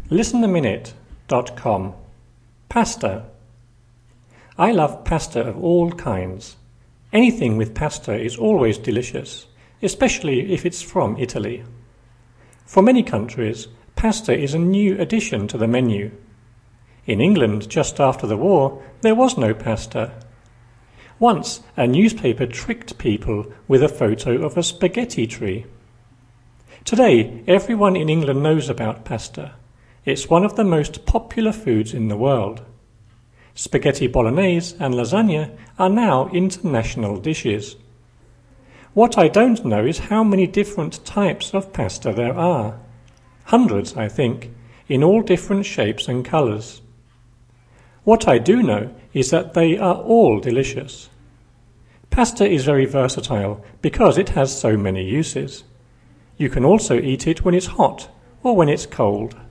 ListenAminute.com. Pasta. I love pasta of all kinds. Anything with pasta is always delicious, especially if it's from Italy. For many countries, pasta is a new addition to the menu. In England, just after the war, there was no pasta. Once, a newspaper tricked people with a photo of a spaghetti tree. Today, everyone in England knows about pasta. It's one of the most popular foods in the world. Spaghetti bolognese and lasagna are now international dishes. What I don't know is how many different types of pasta there are. Hundreds, I think, in all different shapes and colours. What I do know is that they are all delicious. Pasta is very versatile because it has so many uses. You can also eat it when it's hot or when it's cold.